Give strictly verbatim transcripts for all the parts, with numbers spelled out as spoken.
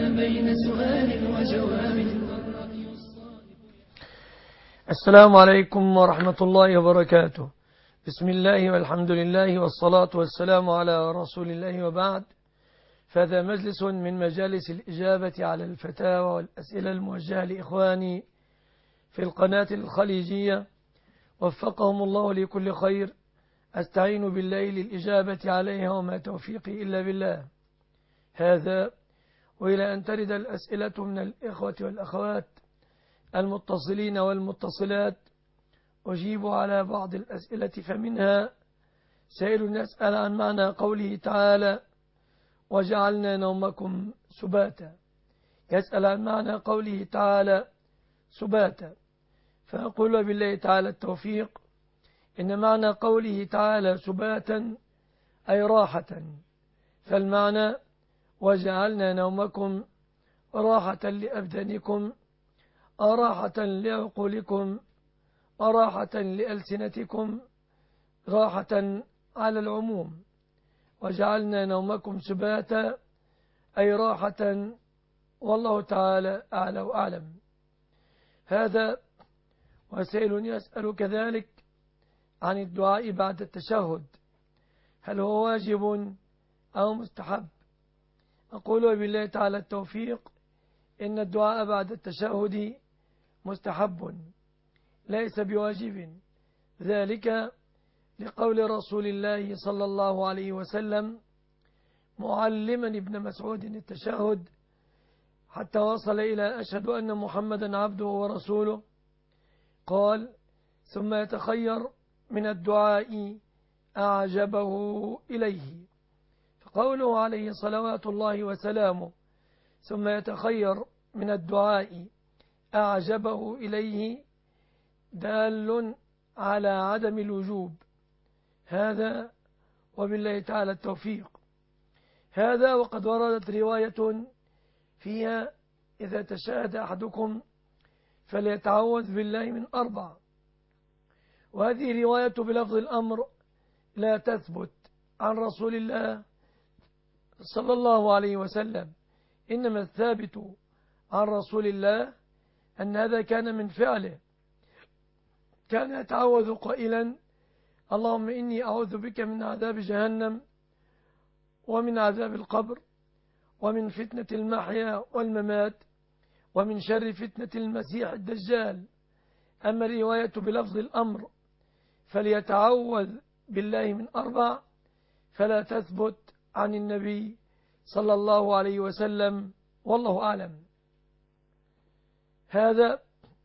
بين سؤال وجواب. السلام عليكم ورحمة الله وبركاته. بسم الله والحمد لله والصلاة والسلام على رسول الله، وبعد، فهذا مجلس من مجالس الإجابة على الفتاوى والأسئلة الموجهة لإخواني في القناة الخليجية، وفقهم الله لكل خير. أستعين بالله للإجابة عليها، وما توفيقي إلا بالله. هذا وإلى أن ترد الأسئلة من الإخوة والأخوات المتصلين والمتصلات، أجيب على بعض الأسئلة. فمنها سائل يسأل عن معنى قوله تعالى: وجعلنا نومكم سباتا. يسأل عن معنى قوله تعالى سباتا، فأقول بالله تعالى التوفيق: إن معنى قوله تعالى سباتا أي راحة، فالمعنى وجعلنا نومكم راحة لأبدانكم، راحة لعقولكم، راحة لألسنتكم، راحة على العموم. وجعلنا نومكم سباتا أي راحة، والله تعالى أعلى وأعلم. هذا وسائل يسأل كذلك عن الدعاء بعد التشهد، هل هو واجب أو مستحب؟ أقول بالله تعالى التوفيق: إن الدعاء بعد التشهد مستحب ليس بواجب، ذلك لقول رسول الله صلى الله عليه وسلم معلما ابن مسعود التشهد حتى وصل إلى أشهد أن محمدا عبده ورسوله، قال: ثم يتخير من الدعاء أعجبه إليه. فقوله عليه صلوات الله وسلامه ثم يتخير من الدعاء أعجبه إليه دال على عدم الوجوب. هذا وبالله تعالى التوفيق. هذا وقد وردت رواية فيها: إذا تشهد أحدكم فليتعوذ بالله من أربع. وهذه رواية بلفظ الأمر لا تثبت عن رسول الله صلى الله عليه وسلم، إنما الثابت عن رسول الله أن هذا كان من فعله، كان يتعوذ قائلا: اللهم إني أعوذ بك من عذاب جهنم ومن عذاب القبر ومن فتنة المحيا والممات ومن شر فتنة المسيح الدجال. أما الرواية بلفظ الأمر فليتعوذ بالله من أربع فلا تثبت عن النبي صلى الله عليه وسلم، والله أعلم. هذا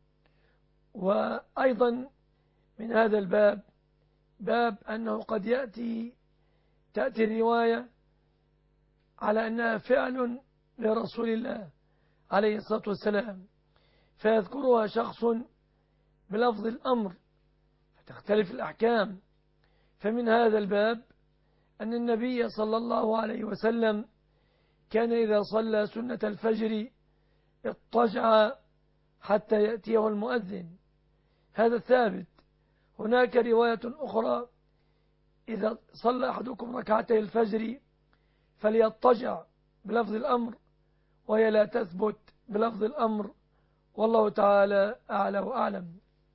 وأيضا من هذا الباب باب أنه قد يأتي تأتي الرواية على أنها فعل لرسول الله عليه الصلاة والسلام، فيذكرها شخص بلفظ الأمر فتختلف الأحكام. فمن هذا الباب أن النبي صلى الله عليه وسلم كان إذا صلى سنة الفجر اضطجع حتى يأتيه المؤذن، هذا ثابت. هناك رواية أخرى: إذا صلى أحدكم ركعتي الفجر فليضطجع بلفظ الأمر، وهي لا تثبت بلفظ الأمر، والله تعالى أعلى وأعلم.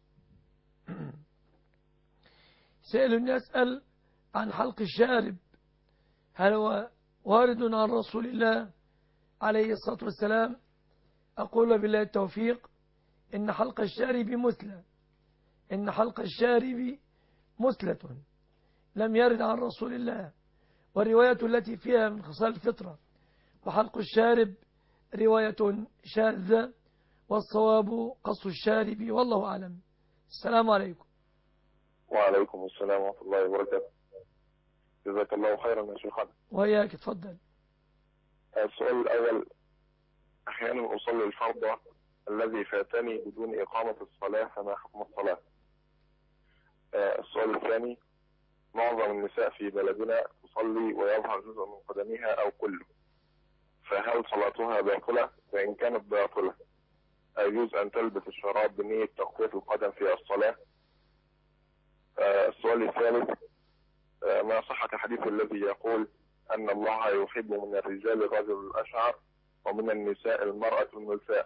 سائل يسأل عن حلق الشارب، هل هو وارد عن رسول الله عليه الصلاة والسلام؟ أقول بالله التوفيق: إن حلق الشارب مثلى، إن حلق الشارب مثلة لم يرد عن رسول الله، والرواية التي فيها من خصال الفطرة وحلق الشارب رواية شاذة، والصواب قص الشارب، والله أعلم. السلام عليكم. وعليكم السلام ورحمة الله وبركاته. جزاك الله خيرا يا شيخنا. وإياك، تفضل. السؤال الأول: أحيانا أصلي الفرض الذي فاتني بدون إقامة الصلاة، فما حكم الصلاة؟ السؤال الثاني: معظم النساء في بلدنا تصلي ويظهر جزء من قدمها أو كله، فهل صلاتها باطلة؟ فإن كانت باطلة أيجوز أن تلبس الشراب بنية تغطية القدم في الصلاة؟ السؤال الثالث: ما صحة الحديث الذي يقول أن الله يحب من الرجال الرجل الأشعر ومن النساء المرأة الملساء.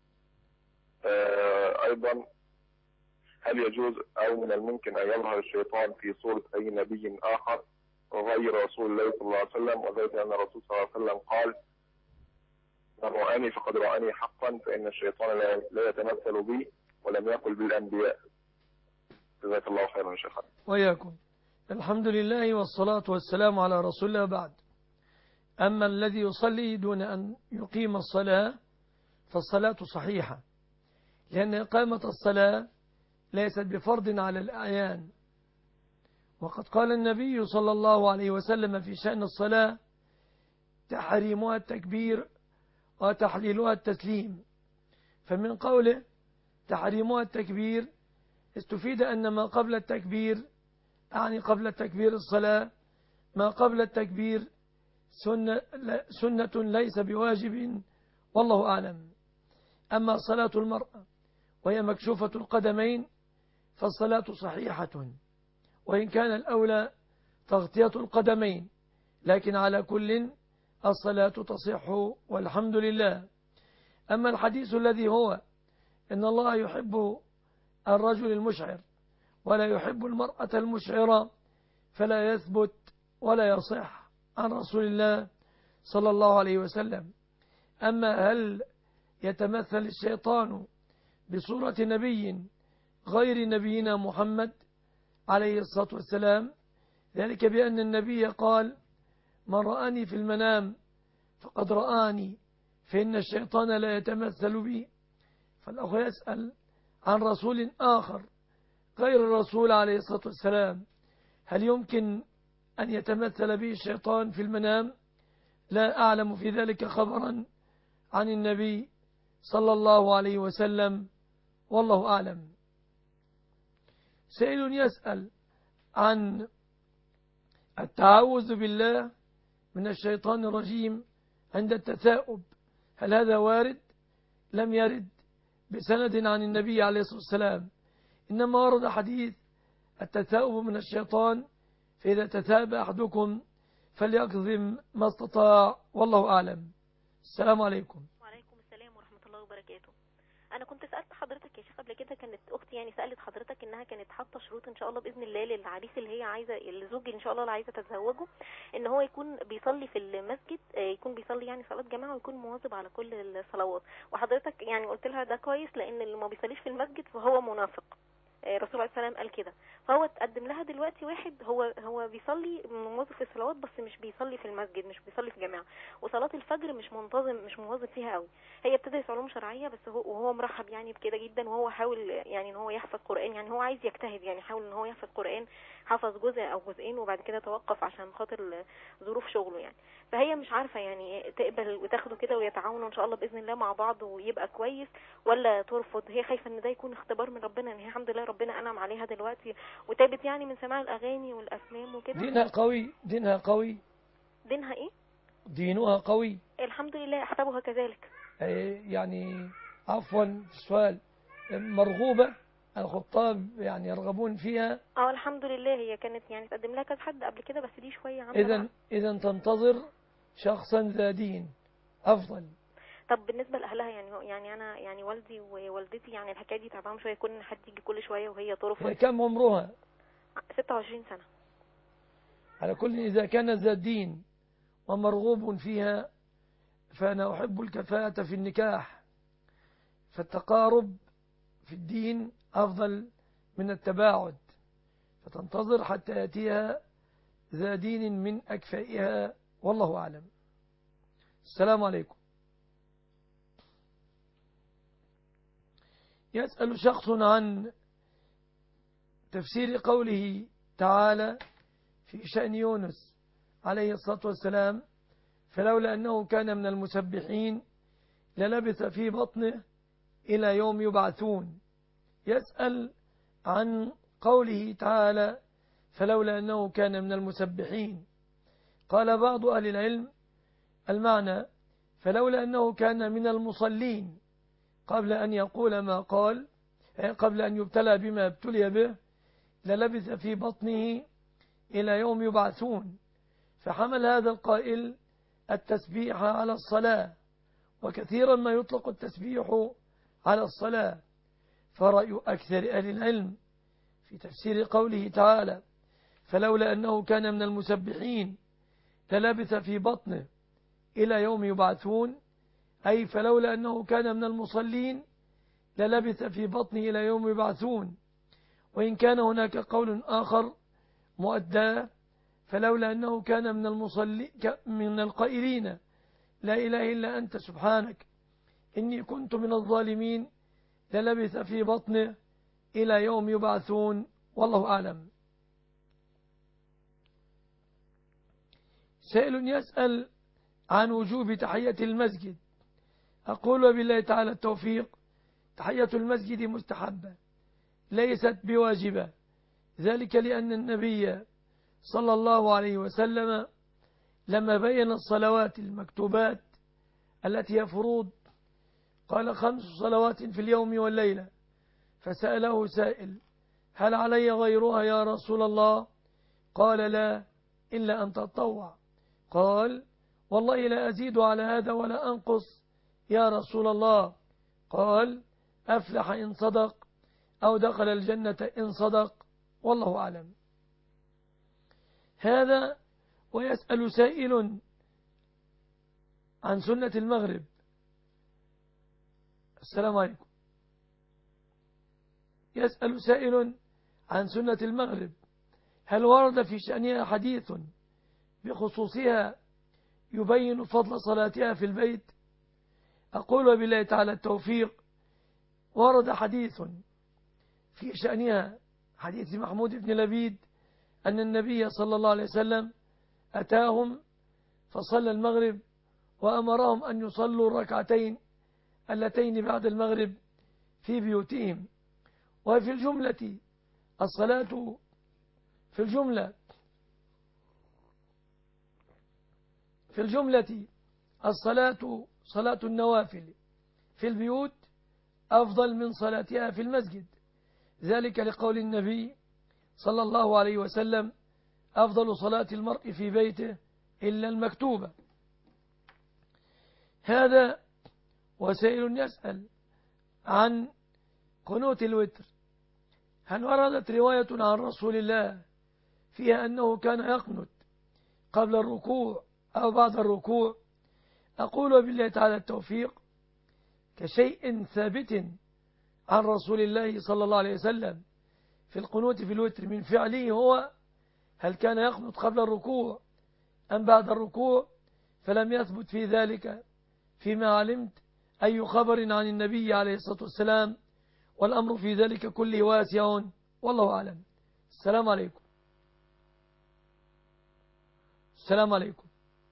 آه أيضا هل يجوز أو من الممكن أن يظهر الشيطان في صورة أي نبي آخر غير رسول الله صلى الله عليه وسلم؟ وذلك أن الرسول صلى الله عليه وسلم قال: من رآني فقد رآني حقا، فإن الشيطان لا يتمثل بي، ولم يقل بالأنبياء. جزاك الله خيرا يا شيخنا. وإياكم. الحمد لله والصلاة والسلام على رسول الله. بعد، أما الذي يصلي دون أن يقيم الصلاة فالصلاة صحيحة، لأن إقامة الصلاة ليست بفرض على الأعيان. وقد قال النبي صلى الله عليه وسلم في شأن الصلاة: تحريمها التكبير وتحليلها التسليم. فمن قوله تحريمها التكبير استفيد أن ما قبل التكبير، أعني قبل التكبير الصلاة، ما قبل التكبير سنة, سنة ليس بواجب، والله أعلم. أما صلاة المرأة وهي مكشوفة القدمين فالصلاة صحيحة، وإن كان الأولى تغطية القدمين، لكن على كل الصلاة تصح والحمد لله. أما الحديث الذي هو إن الله يحب الرجل المشعر ولا يحب المرأة المشعرة فلا يثبت ولا يصح عن رسول الله صلى الله عليه وسلم. أما هل يتمثل الشيطان بصورة نبي غير نبينا محمد عليه الصلاة والسلام؟ ذلك بأن النبي قال: من رآني في المنام فقد رآني، فإن الشيطان لا يتمثل بي. فالأخ يسأل عن رسول آخر غير الرسول عليه الصلاة والسلام، هل يمكن أن يتمثل به الشيطان في المنام؟ لا أعلم في ذلك خبرا عن النبي صلى الله عليه وسلم، والله أعلم. سائل يسأل عن التعوذ بالله من الشيطان الرجيم عند التثاؤب، هل هذا وارد؟ لم يرد بسند عن النبي عليه الصلاة والسلام، إنما ورد حديث التثاؤب من الشيطان، فإذا تثاب أحدكم فليكظم ما استطاع، والله أعلم. السلام عليكم. وعليكم السلام ورحمة الله وبركاته. أنا كنت سألت حضرتك يا شيخ قبل كده، كانت أختي يعني سألت حضرتك إنها كانت حاطة شروط إن شاء الله بإذن الله للعريس اللي هي عايزة، الزوج إن شاء الله اللي عايزة تتزوجه، إن هو يكون بيصلي في المسجد، يكون بيصلي يعني صلاة جماعة، ويكون مواظب على كل الصلوات. وحضرتك يعني قلت لها ده كويس، لأن اللي ما بيصليش في المسجد فهو منافق. الرسول عليه السلام قال كده. فهو تقدم لها دلوقتي واحد هو هو بيصلي مواظب في الصلوات، بس مش بيصلي في المسجد، مش بيصلي في جماعه، وصلاه الفجر مش منتظم، مش مواظب فيها قوي. هي بتدرس علوم شرعيه بس هو وهو مرحب يعني بكده جدا، وهو حاول يعني ان هو يحفظ قرآن، يعني هو عايز يجتهد، يعني حاول ان هو يحفظ قرآن، حفظ جزء او جزئين وبعد كده توقف عشان خاطر ظروف شغله يعني. فهي مش عارفه يعني تقبل وتاخده كده ويتعاونوا ان شاء الله باذن الله مع بعض ويبقى كويس، ولا ترفض. هي خايفه ان ده يكون اختبار من ربنا، ان هي الحمد لله ربنا انعم عليها دلوقتي وتابت يعني من سماع الاغاني والافلام وكده. دينها قوي، دينها قوي. دينها ايه؟ دينها قوي الحمد لله، احسبها كذلك. يعني عفوا في السؤال، مرغوبة الخطاب يعني يرغبون فيها؟ اه الحمد لله، هي كانت يعني تقدم لها كذا حد قبل كده، بس دي شويه عامله. اذا اذا تنتظر شخصا ذا دين افضل. طب بالنسبه لاهلها يعني يعني انا يعني والدي ووالدتي يعني الحكايه دي تعبانه شويه، يكون حد يجي كل شويه وهي ترفض. هي كم عمرها؟ ستة وعشرين سنه. على كل إذا كانت ذا دين ومرغوب فيها فأنا أحب الكفاءة في النكاح، فالتقارب في الدين أفضل من التباعد، فتنتظر حتى يأتيها ذا دين من أكفائها، والله أعلم. السلام عليكم. يسأل شخص عن تفسير قوله تعالى في شأن يونس عليه الصلاة والسلام: فلولا أنه كان من المسبحين للبث في بطنه إلى يوم يبعثون. يسأل عن قوله تعالى فلولا أنه كان من المسبحين. قال بعض أهل العلم المعنى فلولا أنه كان من المصلين قبل أن يقول ما قال، قبل أن يبتلى بما ابتلي به، للبث في بطنه إلى يوم يبعثون. فحمل هذا القائل التسبيح على الصلاة، وكثيرا ما يطلق التسبيح على الصلاة، فرأي أكثر أهل العلم في تفسير قوله تعالى فلولا أنه كان من المسبحين للبث في بطنه إلى يوم يبعثون، أي فلولا أنه كان من المصلين للبث في بطنه إلى يوم يبعثون. وإن كان هناك قول آخر مؤدى فلولا أنه كان من المصلي من القائلين لا إله إلا أنت سبحانك إني كنت من الظالمين للبث في بطنه إلى يوم يبعثون، والله أعلم. سائل يسأل عن وجوب تحية المسجد. أقول وبالله تعالى التوفيق، تحية المسجد مستحبة ليست بواجبة، ذلك لأن النبي صلى الله عليه وسلم لما بين الصلوات المكتوبات التي هي فروض قال خمس صلوات في اليوم والليلة، فسأله سائل هل علي غيرها يا رسول الله؟ قال لا إلا أن تطوع. قال والله لا أزيد على هذا ولا أنقص يا رسول الله. قال أفلح إن صدق أو دخل الجنة إن صدق، والله أعلم. هذا ويسأل سائل عن سنة المغرب. السلام عليكم. يسأل سائل عن سنة المغرب هل ورد في شأنها حديث بخصوصها يبين فضل صلاتها في البيت؟ أقول وبالله تعالى التوفيق، ورد حديث في شأنها حديث محمود بن لبيد أن النبي صلى الله عليه وسلم أتاهم فصلى المغرب وأمرهم أن يصلوا الركعتين اللتين بعد المغرب في بيوتهم. وفي الجملة الصلاة في الجملة في الجملة الصلاة صلاة النوافل في البيوت أفضل من صلاتها في المسجد، ذلك لقول النبي صلى الله عليه وسلم أفضل صلاة المرء في بيته إلا المكتوبة. هذا وسائل يسأل عن قنوت الوتر هل وردت رواية عن رسول الله فيها أنه كان يقنت قبل الركوع أو بعد الركوع؟ أقول بالله تعالى التوفيق، كشيء ثابت عن رسول الله صلى الله عليه وسلم في القنوت في الوتر من فعله هو هل كان يقنت قبل الركوع أم بعد الركوع، فلم يثبت في ذلك فيما علمت أي خبر عن النبي عليه الصلاة والسلام، والأمر في ذلك كله واسع، والله أعلم. السلام عليكم. السلام عليكم.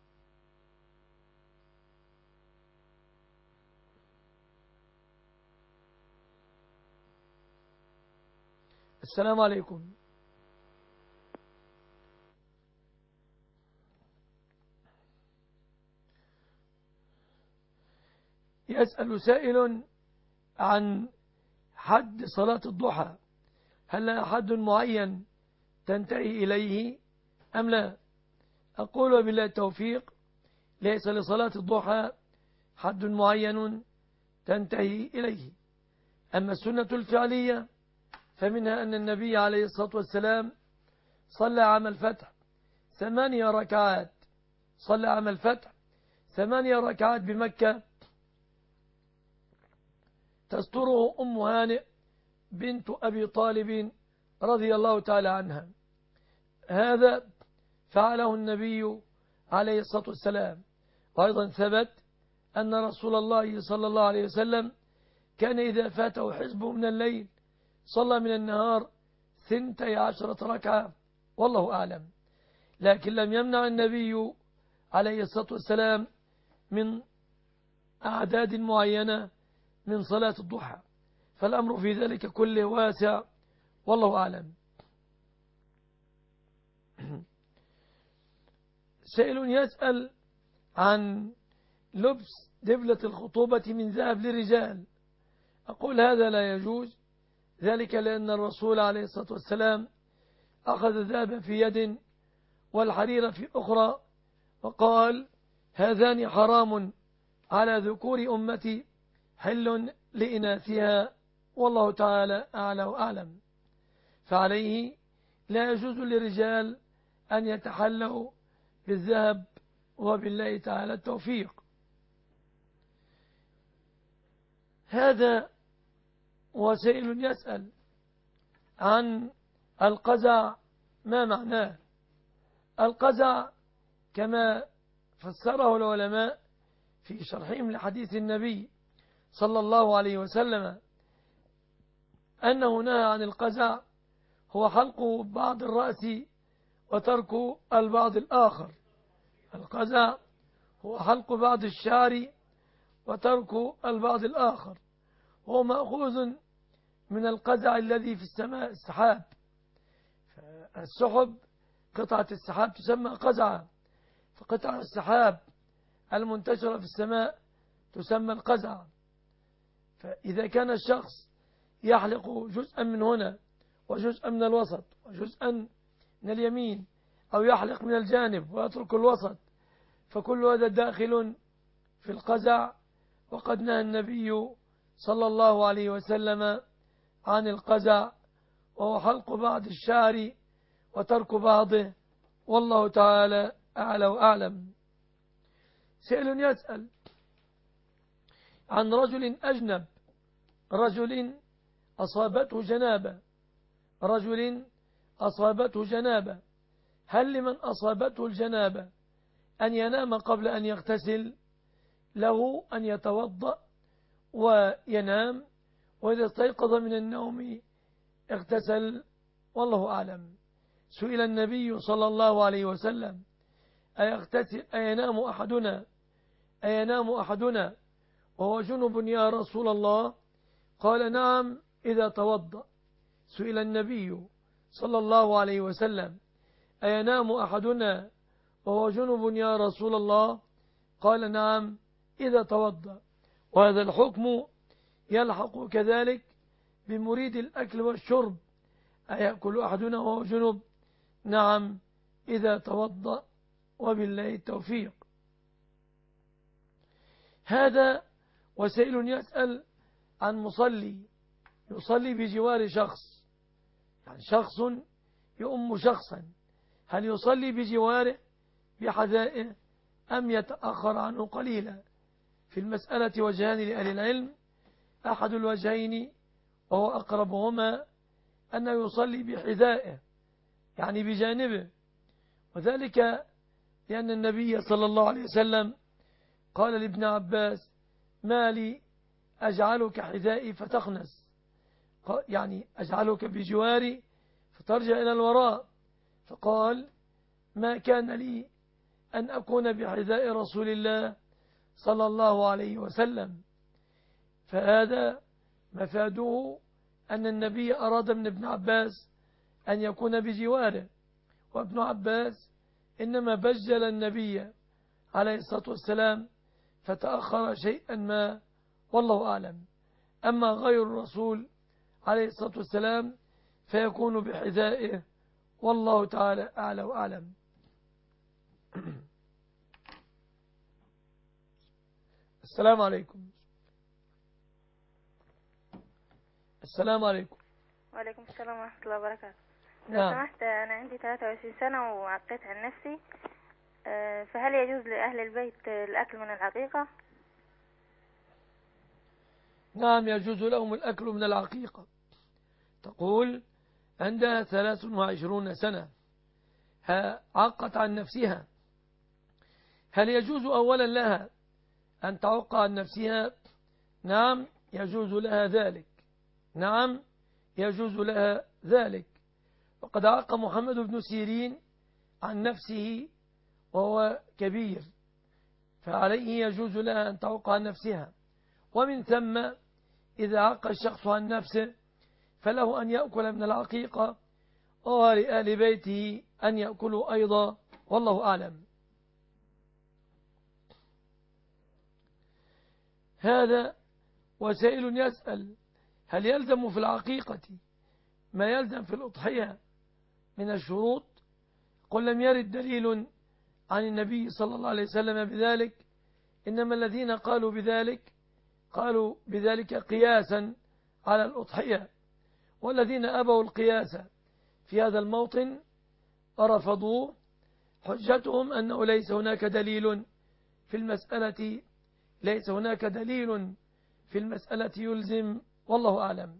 السلام عليكم. يسأل سائل عن حد صلاة الضحى هل لها حد معين تنتهي إليه أم لا؟ أقول وبالله التوفيق، ليس لصلاة الضحى حد معين تنتهي إليه. أما السنة الفعلية فمنها أن النبي عليه الصلاة والسلام صلى عام الفتح ثمانية ركعات صلى عام الفتح ثمانية ركعات بمكة تستره أم هانئ بنت أبي طالب رضي الله تعالى عنها. هذا فعله النبي عليه الصلاة والسلام. وأيضا ثبت أن رسول الله صلى الله عليه وسلم كان إذا فاته حزبه من الليل صلى من النهار ثنتي عشرة ركعة، والله أعلم. لكن لم يمنع النبي عليه الصلاة والسلام من أعداد معينة من صلاة الضحى، فالأمر في ذلك كله واسع، والله أعلم. سائل يسأل عن لبس دبلة الخطوبة من ذهب للرجال. أقول هذا لا يجوز، ذلك لأن الرسول عليه الصلاة والسلام أخذ الذهب في يد والحرير في أخرى وقال هذان حرام على ذكور أمتي حل لإناثها، والله تعالى أعلى وأعلم. فعليه لا يجوز للرجال أن يتحلوا بالذهب، وبالله تعالى التوفيق. هذا وسائل يسأل عن القزع، ما معناه؟ القزع كما فسره العلماء في شرحهم لحديث النبي صلى الله عليه وسلم أنه نهى عن القزع هو حلق بعض الرأس وترك البعض الآخر. القزع هو حلق بعض الشعر وترك البعض الآخر، هو مأخوذ من القزع الذي في السماء، السحاب. السحب قطعة السحاب تسمى قزعة، فقطع السحاب المنتشرة في السماء تسمى القزع. فإذا كان الشخص يحلق جزءا من هنا وجزءا من الوسط وجزءا من اليمين، أو يحلق من الجانب ويترك الوسط، فكل هذا داخل في القزع. وقد نهى النبي صلى الله عليه وسلم عن القزع، وهو حلق بعض الشعر وترك بعضه، والله تعالى أعلى وأعلم. سائل يسأل عن رجل أجنب، رجل أصابته جنابة، رجل أصابته جنابة، هل لمن أصابته الجنابة أن ينام قبل أن يغتسل؟ له أن يتوضأ وينام، وإذا استيقظ من النوم اغتسل، والله أعلم. سئل النبي صلى الله عليه وسلم أيغتسل أينام أحدنا أينام أحدنا وهو جنب يا رسول الله؟ قال نعم إذا توضأ. سئل النبي صلى الله عليه وسلم أينام أحدنا وهو جنب يا رسول الله؟ قال نعم إذا توضأ. وهذا الحكم يلحق كذلك بمريد الأكل والشرب، أيأكل أحدنا وهو جنب؟ نعم إذا توضأ، وبالله التوفيق. هذا وسائل يسأل عن مصلي يصلي بجوار شخص، يعني شخص يؤم شخصا، هل يصلي بجواره بحذائه أم يتأخر عنه قليلا؟ في المسألة وجهان لأهل العلم، أحد الوجهين وهو أقربهما أنه يصلي بحذائه، يعني بجانبه، وذلك لأن النبي صلى الله عليه وسلم قال لابن عباس ما لي أجعلك حذائي فتخنس، يعني أجعلك بجواري فترجع إلى الوراء، فقال ما كان لي أن أكون بحذاء رسول الله صلى الله عليه وسلم. فهذا مفاده أن النبي أراد من ابن عباس أن يكون بجواره، وابن عباس إنما بجل النبي عليه الصلاة والسلام فتأخر شيئا ما، والله أعلم. أما غير الرسول عليه الصلاة والسلام فيكون بحذائه، والله تعالى أعلى وأعلم. السلام عليكم. السلام عليكم. وعليكم السلام ورحمة الله وبركاته. لو نعم. سمحت أنا عندي ثلاثة وعشرين سنة وعقيت عن نفسي، فهل يجوز لأهل البيت الأكل من العقيقة؟ نعم يجوز لهم الأكل من العقيقة. تقول عندها ثلاث وعشرون سنة عقت عن نفسها، هل يجوز أولا لها أن تعق عن نفسها؟ نعم يجوز لها ذلك، نعم يجوز لها ذلك. وقد عق محمد بن سيرين عن نفسه وهو كبير، فعليه يجوز لها أن تعق عن نفسها. ومن ثم إذا عق الشخص عن نفسه فله أن يأكل من العقيقة، ولآل بيته أن يأكلوا أيضا، والله أعلم. هذا وسائل يسأل هل يلزم في العقيقة ما يلزم في الأضحية من الشروط؟ قل لم يرد دليل عن النبي صلى الله عليه وسلم بذلك، إنما الذين قالوا بذلك قالوا بذلك قياسا على الأضحية، والذين أبوا القياس في هذا الموطن ورفضوه حجتهم أنه ليس هناك دليل في المسألة ليس هناك دليل في المسألة يلزم، والله أعلم.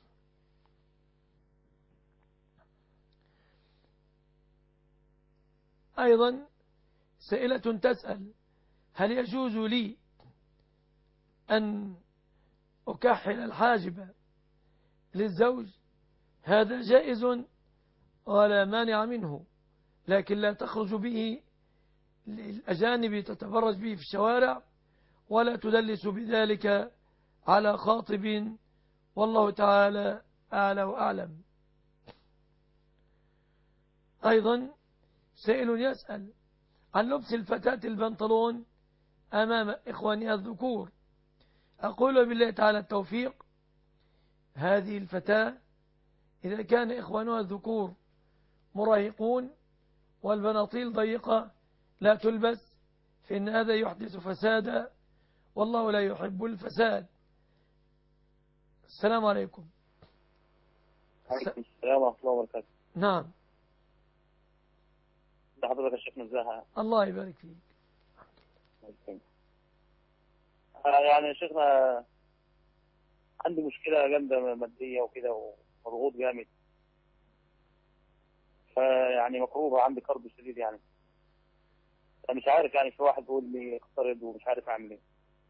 أيضا سائلة تسأل: هل يجوز لي أن أكحل الحاجب للزوج؟ هذا جائز ولا مانع منه، لكن لا تخرج به للأجانب تتبرج به في الشوارع، ولا تدلس بذلك على خاطب، والله تعالى أعلى وأعلم. أيضا سائل يسأل عن لبس الفتاة البنطلون أمام إخوانها الذكور. أقول بالله تعالى التوفيق: هذه الفتاة إذا كان إخوانها الذكور مراهقون والبناطيل ضيقة لا تلبس، فإن هذا يحدث فسادا، والله لا يحب الفساد. السلام عليكم. عليكم السلام ورحمة الله وبركاته. نعم. ده حضرتك يا شيخ نزاهة. الله يبارك فيك. يعني يا شيخنا عندي مشكلة جامدة مادية وكده ومضغوط جامد، فيعني مكروبة، عندي كرب شديد يعني. أنا مش عارف، يعني في واحد بيقول لي اقترض ومش عارف أعمل إيه.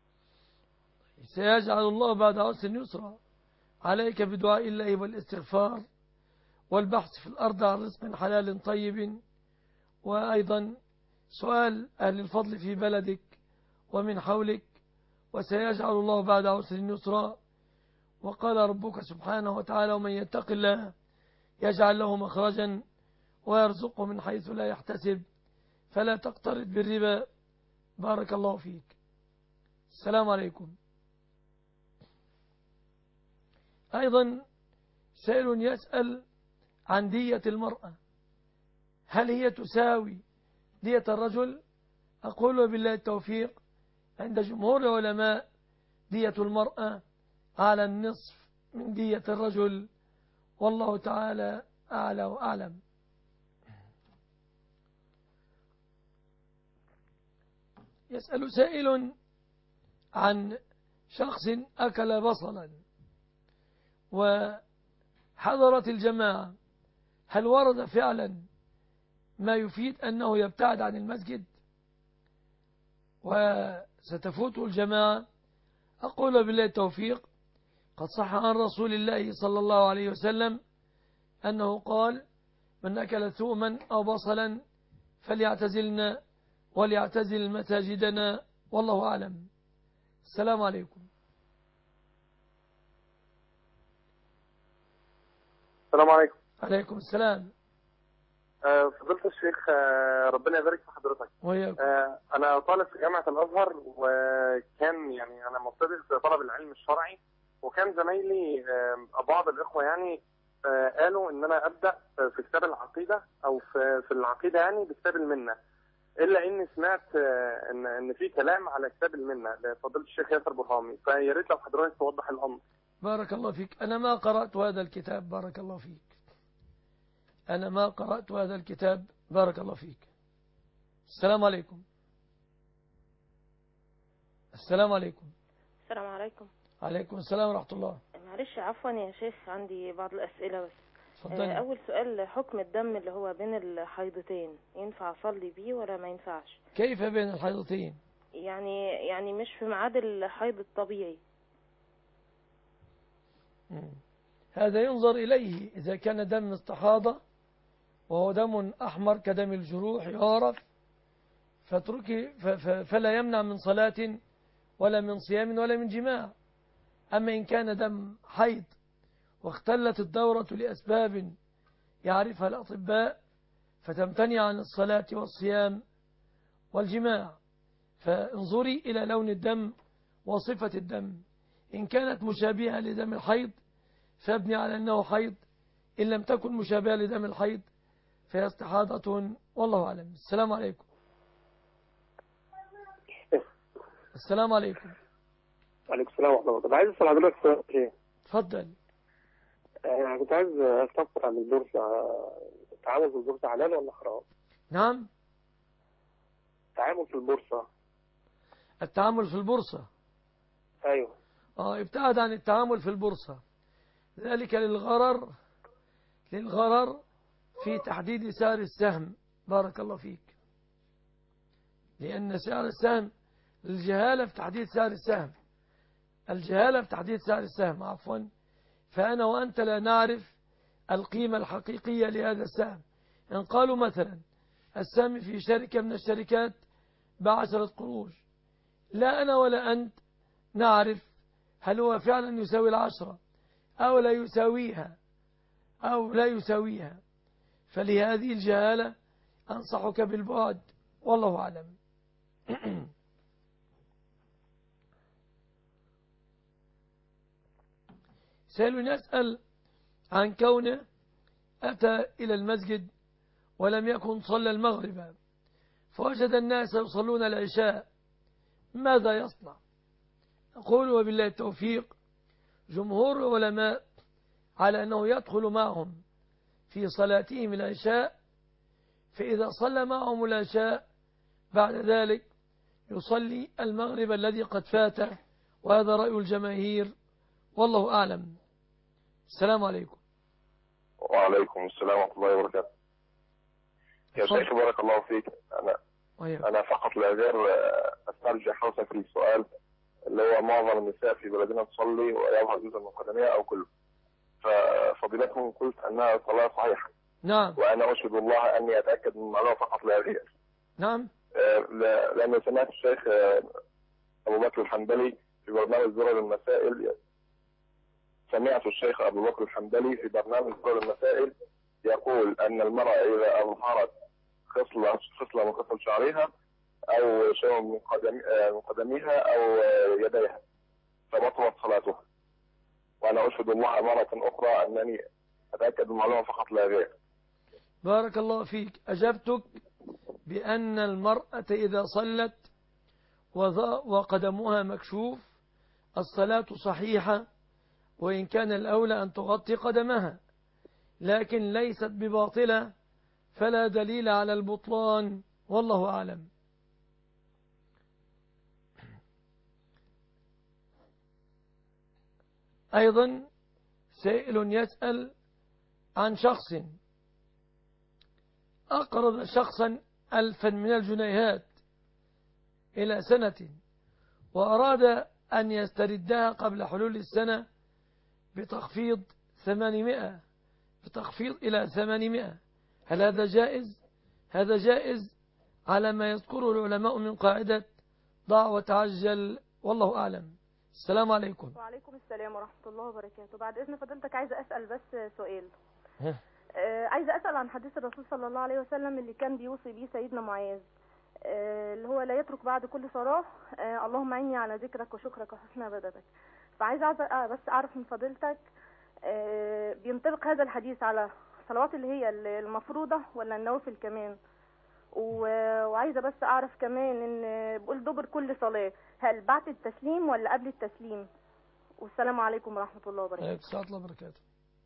سيجعل الله بعد عسر يسرا. عليك بدعاء الله والاستغفار والبحث في الأرض عن رزق حلال طيب، وأيضا سؤال أهل الفضل في بلدك ومن حولك، وسيجعل الله بعد عسر يسرا. وقال ربك سبحانه وتعالى: ومن يتق الله يجعل له مخرجا ويرزقه من حيث لا يحتسب، فلا تقترض بالربا. بارك الله فيك. السلام عليكم. أيضا سائل يسأل عن دية المرأة: هل هي تساوي دية الرجل؟ أقول بالله التوفيق: عند جمهور العلماء دية المرأة على النصف من دية الرجل، والله تعالى أعلى وأعلم. يسأل سائل عن شخص أكل بصلا وحضرت الجماعة، هل ورد فعلا ما يفيد أنه يبتعد عن المسجد وستفوته الجماعة؟ أقول بالله التوفيق: قد صح عن رسول الله صلى الله عليه وسلم أنه قال: من أكل ثوما أو بصلا فليعتزلنا وليعتزل مساجدنا، والله أعلم. السلام عليكم. السلام عليكم. عليكم السلام. آه، فضيلة الشيخ، آه، ربنا يبارك في حضرتك. وياكم. آه، أنا طالب في جامعة الأزهر، وكان يعني أنا مبتدئ في طلب العلم الشرعي، وكان زمايلي آه، بعض الإخوة يعني آه، قالوا إن أنا أبدأ في كتاب العقيدة أو في في العقيدة يعني بكتاب المنة، إلا إني سمعت آه، إن إن في كلام على كتاب المنة لفضيلة الشيخ ياسر برهامي، فيا ريت لو حضرتك توضح الأمر. بارك الله فيك. أنا ما قرأت هذا الكتاب. بارك الله فيك. أنا ما قرأت هذا الكتاب. بارك الله فيك. السلام عليكم. السلام عليكم. السلام عليكم. عليكم السلام ورحمة الله. معلش عفوا يا شيخ، عندي بعض الأسئلة بس. تفضل. أول سؤال: حكم الدم اللي هو بين الحيضتين ينفع أصلي بيه ولا ما ينفعش؟ كيف بين الحيضتين؟ يعني يعني مش في ميعاد الحيض الطبيعي. مم. هذا ينظر إليه. إذا كان دم استحاضة وهو دم أحمر كدم الجروح يعرف، فاتركي فلا يمنع من صلاة ولا من صيام ولا من جماع. أما إن كان دم حيض واختلت الدورة لأسباب يعرفها الأطباء، فتمتنع عن الصلاة والصيام والجماع. فانظري إلى لون الدم وصفة الدم، إن كانت مشابهة لدم الحيض فابني على أنه حيض، إن لم تكن مشابهة لدم الحيض فهي استحاضة، والله أعلم. السلام عليكم. السلام عليكم. وعليكم السلام ورحمة الله. طب عايز أسأل حضرتك سؤال إيه؟ تفضل. أنا كنت عايز أستفسر عن البورصة، التعامل في البورصة حلال ولا حرام؟ نعم. التعامل في البورصة. التعامل في البورصة. أيوه. اه ابتعد عن التعامل في البورصة، ذلك للغرر للغرر في تحديد سعر السهم. بارك الله فيك. لأن سعر السهم الجهالة في تحديد سعر السهم، الجهالة في تحديد سعر السهم عفوا. فأنا وأنت لا نعرف القيمة الحقيقية لهذا السهم. إن قالوا مثلا السهم في شركة من الشركات بعشرة قروش، لا أنا ولا أنت نعرف هل هو فعلا يساوي العشرة أو لا يساويها أو لا يساويها. فلهذه الجهالة أنصحك بالبعد، والله أعلم. سائل يسأل عن كونه أتى إلى المسجد ولم يكن صلى المغرب، فوجد الناس يصلون العشاء، ماذا يصنع؟ أقول وبالله التوفيق، جمهور العلماء على أنه يدخل معهم في صلاتهم العشاء، فإذا صلى معهم العشاء بعد ذلك يصلي المغرب الذي قد فاته، وهذا رأي الجماهير، والله أعلم. السلام عليكم. وعليكم السلام ورحمة الله وبركاته. يا شيخ بارك الله فيك، أنا وياك. أنا فقط لا غير أسترجع حوسك في السؤال اللي هو معظم النساء في بلدنا تصلي ويظهر جزء من قدمها أو كله، ففضيلتكم قلت أنها صلاة صحيحة. نعم. وأنا أشهد الله أني أتأكد من المعلومة فقط لا غير. نعم. لأن سمعت الشيخ أبو بكر الحنبلي في برنامج زرار المسائل سمعت الشيخ أبو بكر الحنبلي في برنامج زرار المسائل يقول أن المرأة إذا أظهرت خصلة خصلة من خصل شعرها أو شيء من قدمها أو يديها فبطلت صلاتها. وأنا أشهد الله مرة أخرى أنني أتأكد من المعلومة فقط لا غير. بارك الله فيك. أجبتك بأن المرأة إذا صلت وقدمها مكشوف الصلاة صحيحة، وإن كان الأولى أن تغطي قدمها، لكن ليست بباطلة، فلا دليل على البطلان، والله أعلم. أيضا سائل يسأل عن شخص أقرض شخصا ألفا من الجنيهات إلى سنة، وأراد أن يستردها قبل حلول السنة بتخفيض ثمانمائة بتخفيض إلى ثمانمائة، هل هذا جائز؟ هذا جائز على ما يذكره العلماء من قاعدة ضع وتعجل، والله أعلم. السلام عليكم. وعليكم السلام ورحمة الله وبركاته. بعد إذن فضلتك عايزة أسأل بس سؤال. آه عايزة أسأل عن حديث الرسول صلى الله عليه وسلم اللي كان بيوصي بيه سيدنا معاذ، آه اللي هو لا يترك بعد كل صلاة آه اللهم أعني على ذكرك وشكرك وحسن عبادتك. فعايزة آه بس أعرف من فضيلتك آه بينطبق هذا الحديث على الصلوات اللي هي المفروضة ولا النوافل كمان؟ وعايزة بس أعرف كمان إن بقول دبر كل صلاة، هل بعد التسليم ولا قبل التسليم؟ والسلام عليكم ورحمة الله وبركاته. عليكم السلام ورحمة الله وبركاته.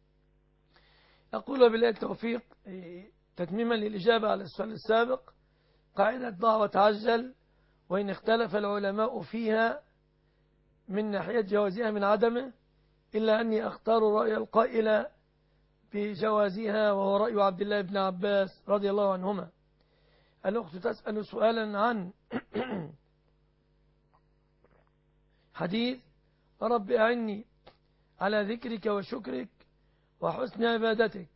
أقول بالله التوفيق، تتميما للإجابة على السؤال السابق، قاعدة ضع وتعجل وإن اختلف العلماء فيها من ناحية جوازها من عدمه، إلا أني أختار رأي القائل بجوازها، وهو رأي عبد الله بن عباس رضي الله عنهما. الأخت تسأل سؤالا عن حديث رب أعني على ذكرك وشكرك وحسن عبادتك.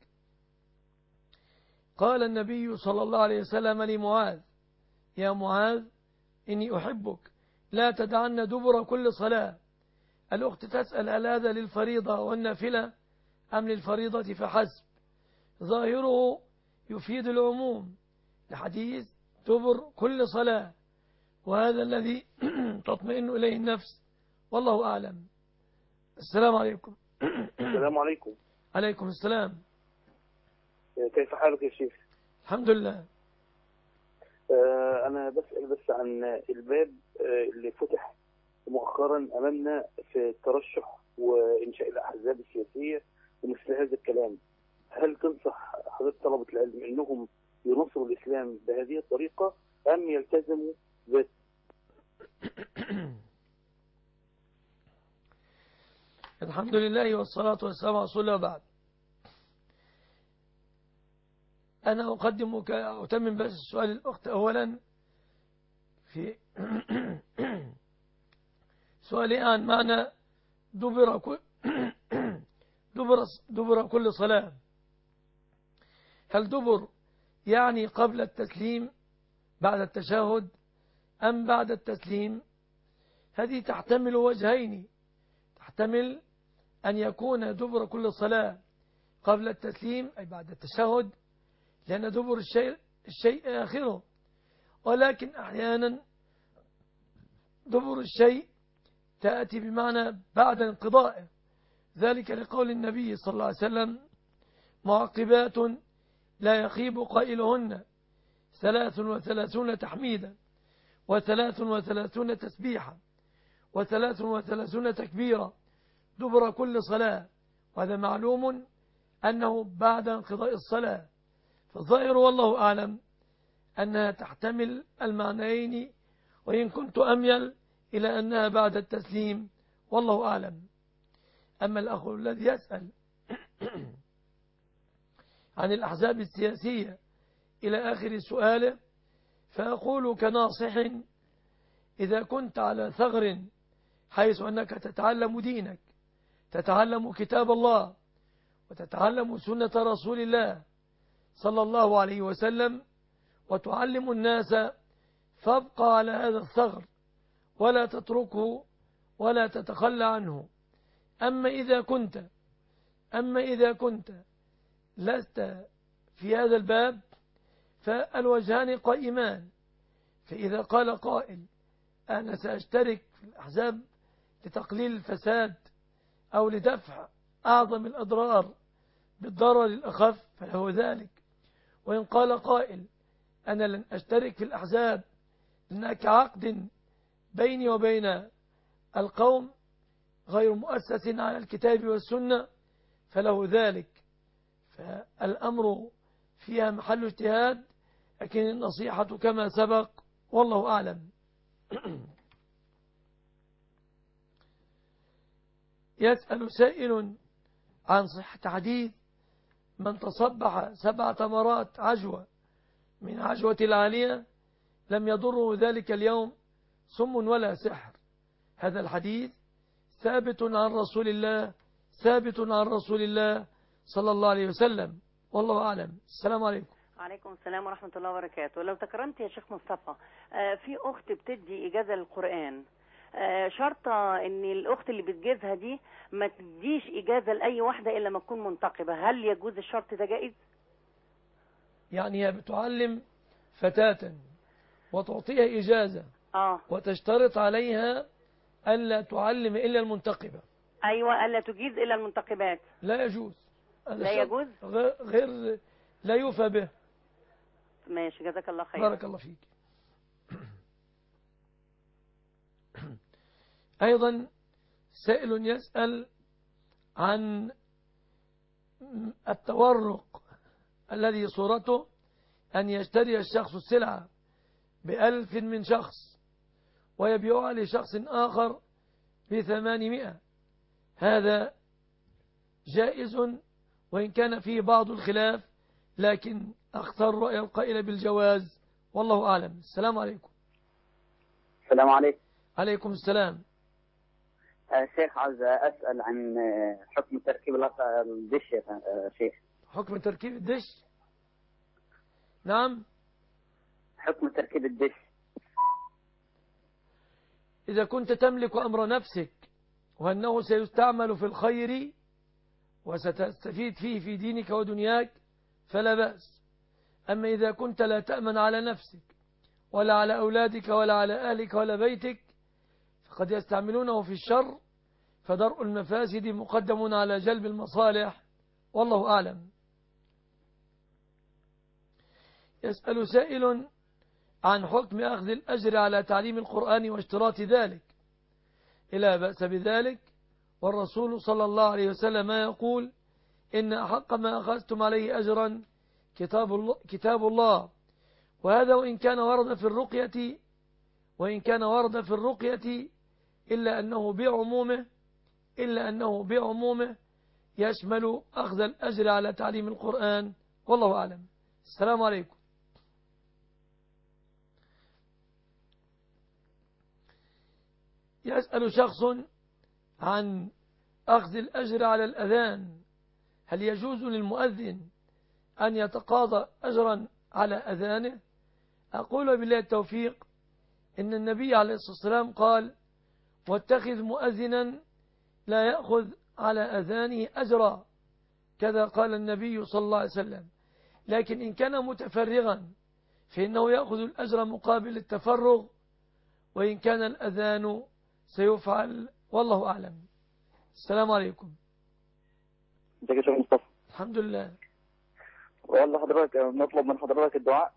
قال النبي صلى الله عليه وسلم لمعاذ: يا معاذ إني أحبك لا تدعن دبر كل صلاة. الأخت تسأل هل هذا للفريضة والنافلة أم للفريضة فحسب؟ ظاهره يفيد العموم لحديث دبر كل صلاة، وهذا الذي تطمئن إليه النفس، والله أعلم. السلام عليكم. السلام عليكم. عليكم السلام. كيف حالك يا شيخ؟ الحمد لله. آه أنا بسأل بس عن الباب آه اللي فتح مؤخرا أمامنا في الترشح وإنشاء الأحزاب السياسية ومثل هذا الكلام. هل تنصح حضرتك طلبة العلم أنهم ينصروا الإسلام بهذه الطريقة أم يلتزموا ب الحمد لله والصلاة والسلام على رسول الله بعد. أنا أقدمك أتمم بس سؤال الأخت أولا في سؤالي عن معنى دبر كل دبر دبر كل صلاة. هل دبر يعني قبل التسليم بعد التشهد أم بعد التسليم؟ هذه تحتمل وجهين، تحتمل أن يكون دبر كل صلاة قبل التسليم أي بعد التشهد، لأن دبر الشيء, الشيء آخره، ولكن أحيانا دبر الشيء تأتي بمعنى بعد انقضائه، ذلك لقول النبي صلى الله عليه وسلم: معقبات لا يخيب قائلهن ثلاث وثلاثون تحميدا وثلاث وثلاثون تسبيحا وثلاث وثلاثون تكبيرا دبر كل صلاة. وهذا معلوم أنه بعد انقضاء الصلاة، فالظاهر والله أعلم أنها تحتمل المعنيين، وإن كنت أميل إلى أنها بعد التسليم والله أعلم. أما الأخ الذي يسأل عن الأحزاب السياسية إلى آخر سؤاله، فأقول كناصح: إذا كنت على ثغر حيث أنك تتعلم دينك، تتعلم كتاب الله وتتعلم سنة رسول الله صلى الله عليه وسلم وتعلم الناس، فابقى على هذا الثغر ولا تتركه ولا تتخلى عنه. أما إذا كنت أما إذا كنت لست في هذا الباب فالوجهان قائمان. فإذا قال قائل: أنا سأشترك في الأحزاب لتقليل الفساد أو لدفع أعظم الأضرار بالضرر الأخف، فهو ذلك. وإن قال قائل: أنا لن أشترك في الأحزاب لأنك عقد بيني وبين القوم غير مؤسس على الكتاب والسنة، فله ذلك. فالأمر فيها محل اجتهاد، لكن النصيحة كما سبق والله أعلم. يسأل سائل عن صحة حديث: من تصبح سبع تمرات عجوة من عجوة العالية لم يضره ذلك اليوم سم ولا سحر. هذا الحديث ثابت عن رسول الله ثابت عن رسول الله صلى الله عليه وسلم والله أعلم. السلام عليكم. وعليكم السلام ورحمة الله وبركاته. لو تكرمت يا شيخ مصطفى، في أخت بتدي إجازة للقرآن، شرطة ان الاخت اللي بتجيزها دي ما تديش اجازة لاي واحدة الا ما تكون منتقبة، هل يجوز الشرط ده جائز؟ يعني هي بتعلم فتاة وتعطيها اجازة اه وتشترط عليها الا تعلم الا المنتقبة. ايوه، الا تجيز الا المنتقبات. لا يجوز. لا يجوز غير لا يوفى به. ماشي، جزاك الله خير. بارك الله فيك. أيضا سائل يسأل عن التورق الذي صورته أن يشتري الشخص السلعة بألف من شخص ويبيعها لشخص آخر بثمانمائة. هذا جائز وإن كان فيه بعض الخلاف، لكن أختار رأي القائل بالجواز والله أعلم. السلام عليكم. السلام عليكم. عليكم السلام. شيخ، عاوز أسأل عن حكم تركيب الدش يا شيخ. حكم تركيب الدش؟ نعم، حكم تركيب الدش. إذا كنت تملك أمر نفسك وأنه سيستعمل في الخير وستستفيد فيه في دينك ودنياك فلا بأس. أما إذا كنت لا تأمن على نفسك ولا على أولادك ولا على أهلك ولا بيتك فقد يستعملونه في الشر، فدرء المفاسد مقدم على جلب المصالح والله أعلم. يسأل سائل عن حكم أخذ الأجر على تعليم القرآن واشتراط ذلك. لا بأس بذلك، والرسول صلى الله عليه وسلم يقول إن أحق ما أخذتم عليه أجرا كتاب الله, كتاب الله. وهذا وإن كان ورد في الرقية وإن كان ورد في الرقية إلا أنه بعمومه إلا أنه بعمومه يشمل أخذ الأجر على تعليم القرآن، والله أعلم. السلام عليكم. يسأل شخص عن أخذ الأجر على الأذان، هل يجوز للمؤذن أن يتقاضى أجرا على أذانه؟ أقول بالله التوفيق إن النبي عليه الصلاة والسلام قال: واتخذ مؤذنا لا يأخذ على أذانه أجرا، كذا قال النبي صلى الله عليه وسلم. لكن إن كان متفرغا فإنه يأخذ الأجر مقابل التفرغ، وإن كان الأذان سيفعل، والله أعلم. السلام عليكم. ازيك يا شيخ مصطفى؟ الحمد لله. والله حضرتك نطلب من حضرتك الدعاء،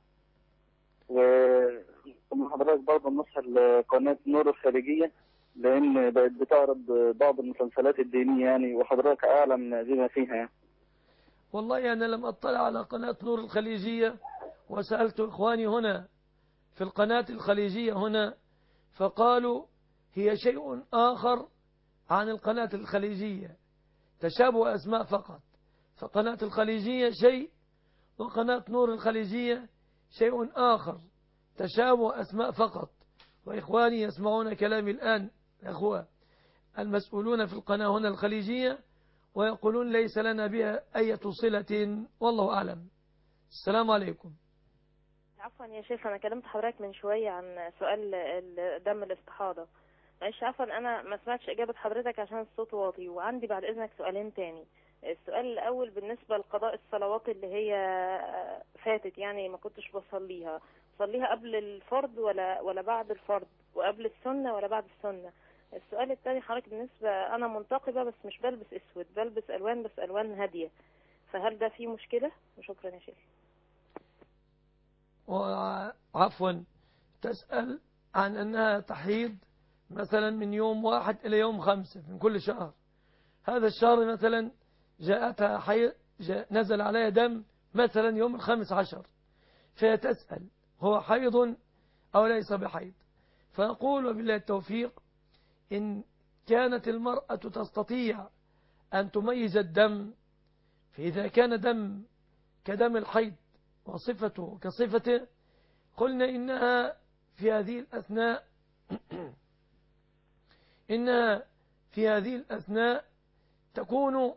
ومن حضرتك برضه النصح لقناة نور الخارجية، لأن بقت بتعرض بعض المسلسلات الدينية يعني، وحضرتك أعلم بما فيها يعني. والله أنا لم أطلع على قناة نور الخليجية، وسألت إخواني هنا في القناة الخليجية هنا فقالوا هي شيء آخر عن القناة الخليجية، تشابه أسماء فقط. فقناة الخليجية شيء، وقناة نور الخليجية شيء آخر، تشابه أسماء فقط. وإخواني يسمعون كلامي الآن أخوة المسؤولون في القناة هنا الخليجية، ويقولون ليس لنا بها أي صلة، والله أعلم. السلام عليكم. عفوا يا شيخ، أنا كلمت حضرتك من شوية عن سؤال دم الاستحاضة. معلش عفوا أنا ما سمعتش إجابة حضرتك عشان الصوت واطي، وعندي بعد إذنك سؤالين تاني. السؤال الأول بالنسبة لقضاء الصلوات اللي هي فاتت، يعني ما كنتش بصليها، صليها قبل الفرض ولا ولا بعد الفرض، وقبل السنة ولا بعد السنة؟ السؤال الثاني حضرتك بالنسبة أنا منتقبة بس مش بلبس أسود، بلبس ألوان بس ألوان هادية، فهل ده فيه مشكلة؟ وشكرا يا شيخ. وعفوا تسأل عن أنها تحيض مثلا من يوم واحد إلى يوم خمسة من كل شهر، هذا الشهر مثلا جاءتها حيض، جاء نزل عليها دم مثلا يوم الخامس عشر، فيتسأل هو حيض أو ليس بحيض؟ فأقول وبالله التوفيق إن كانت المرأة تستطيع أن تميز الدم، فإذا كان دم كدم الحيض وصفته كصفته قلنا إنها في هذه الأثناء إنها في هذه الأثناء تكون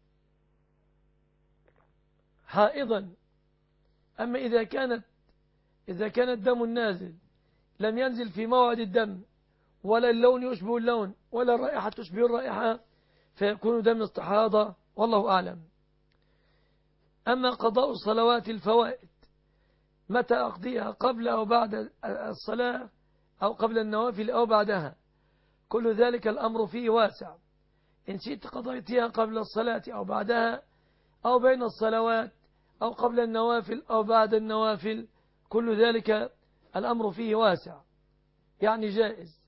حائضا. أما إذا كانت إذا كان الدم النازل لم ينزل في موعد الدم، ولا اللون يشبه اللون، ولا الرائحة تشبه الرائحة، فيكون دم استحاضة، والله أعلم. أما قضاء صلوات الفوائد متى أقضيها، قبل أو بعد الصلاة، أو قبل النوافل أو بعدها، كل ذلك الأمر فيه واسع. إن شئت قضيتها قبل الصلاة أو بعدها، أو بين الصلوات، أو قبل النوافل أو بعد النوافل، كل ذلك الأمر فيه واسع، يعني جائز.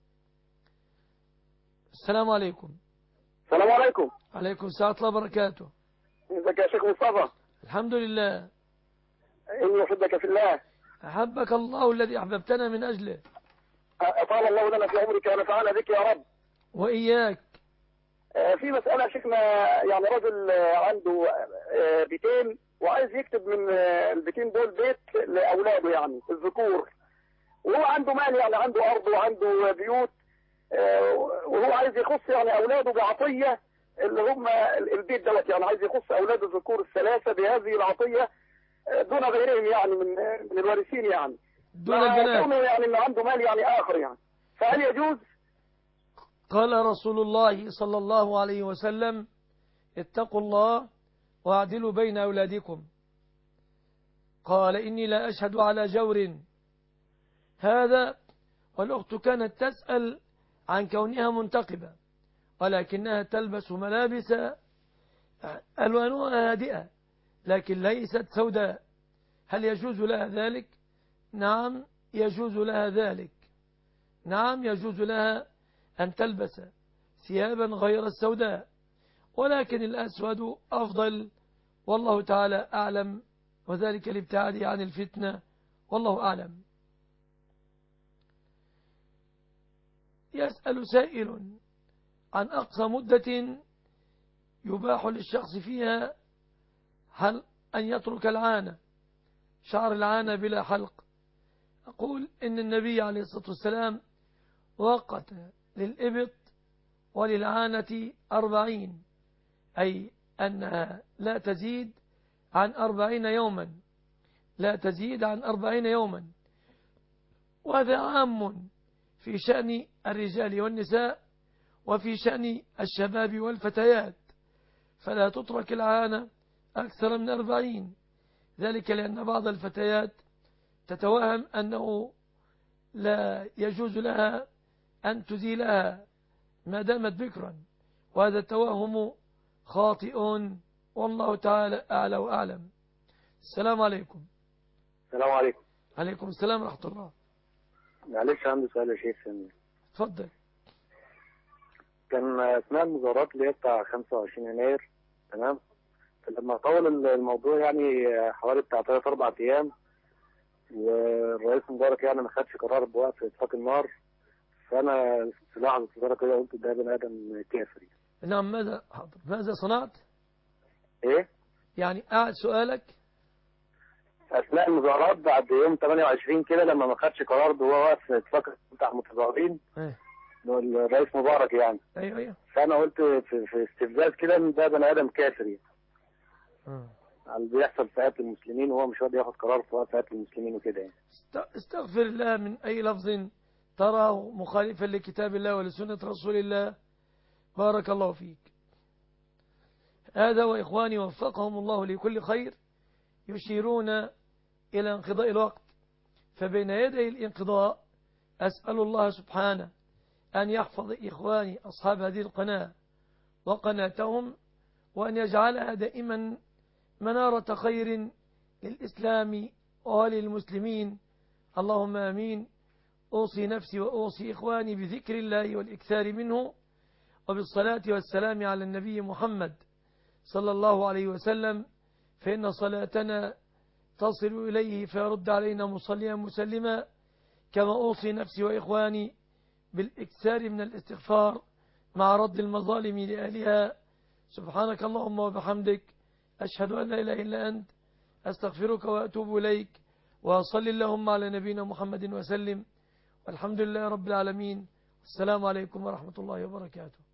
السلام عليكم. السلام عليكم. عليكم السلام ورحمة الله وبركاته. ازيك يا شيخ مصطفى؟ الحمد لله. إني أحبك في الله. أحبك الله الذي أحببتنا من أجله. أطال الله لنا في عمرك ونفعنا بك يا رب. وإياك. في مسألة شيخنا، يعني رجل عنده بيتين وعايز يكتب من البيتين دول بيت لأولاده يعني الذكور، وهو عنده مال، يعني عنده أرض وعنده بيوت، وهو عايز يخص يعني أولاده بعطية اللي هم البيت دوت، يعني عايز يخص أولاده الذكور الثلاثة بهذه العطية دون غيرهم يعني من من الوارثين، يعني دون البنات، يعني إنه عنده مال يعني آخر يعني، فهل يجوز؟ قال رسول الله صلى الله عليه وسلم: اتقوا الله واعدلوا بين أولادكم. قال: إني لا أشهد على جور. هذا، والأخت كانت تسأل عن كونها منتقبة، ولكنها تلبس ملابس ألوانها هادئة لكن ليست سوداء، هل يجوز لها ذلك؟ نعم يجوز لها ذلك. نعم يجوز لها أن تلبس ثيابا غير السوداء، ولكن الأسود أفضل، والله تعالى أعلم، وذلك الابتعاد عن الفتنة، والله أعلم. يسأل سائل عن أقصى مدة يباح للشخص فيها هل أن يترك العانة، شعر العانة بلا حلق. أقول إن النبي عليه الصلاة والسلام وقت للإبط وللعانة أربعين، أي أنها لا تزيد عن أربعين يوما، لا تزيد عن أربعين يوما. وهذا عام في شأن الرجال والنساء وفي شأن الشباب والفتيات، فلا تترك العانة أكثر من أربعين، ذلك لأن بعض الفتيات تتوهم أنه لا يجوز لها أن تزيلها ما دامت بكرا، وهذا التوهم خاطئ، والله تعالى أعلى وأعلم. السلام عليكم. السلام عليكم. عليكم السلام ورحمة الله. معلش عندي سؤال يا شيخ. اتفضل. كان اثناء المظاهرات اللي هي بتاع خمسة وعشرين يناير، تمام، لما طول الموضوع يعني حوالي بتاع ثلاث اربع ايام، والرئيس مبارك يعني ما خدش قرار بوقف اطلاق النار، فانا في لحظه صغيره كده قلت ده بني ادم كافر. نعم. ماذا حاضر ماذا صنعت؟ ايه يعني قاعد سؤالك اثناء المظاهرات بعد يوم ثمانية وعشرين كده لما ما خدش قرار بوقف اطلاق بتاع المتظاهرين، ايه الرئيس مبارك يعني. ايوه ايوه. فانا قلت في, في استفزاز كده ان ده بني ادم كافر يعني. اه اللي بيحصل في قتل المسلمين وهو مش راضي ياخد قرار في وقت قتل المسلمين وكده يعني. استغفر الله من اي لفظ تراه مخالفا لكتاب الله ولسنة رسول الله. بارك الله فيك. هذا وإخواني وفقهم الله لكل خير يشيرون إلى انقضاء الوقت، فبين يدي الانقضاء أسأل الله سبحانه أن يحفظ إخواني أصحاب هذه القناة وقناتهم، وأن يجعلها دائما منارة خير للإسلام وللمسلمين، اللهم آمين. أوصي نفسي وأوصي إخواني بذكر الله والإكثار منه وبالصلاة والسلام على النبي محمد صلى الله عليه وسلم، فإن صلاتنا تصل إليه فيرد علينا مصليا مسلما. كما أوصي نفسي وإخواني بالإكثار من الاستغفار مع رد المظالم لأهلها. سبحانك اللهم وبحمدك، أشهد أن لا إله إلا أنت، أستغفرك وأتوب إليك، وصل اللهم على نبينا محمد وسلم، والحمد لله رب العالمين. السلام عليكم ورحمة الله وبركاته.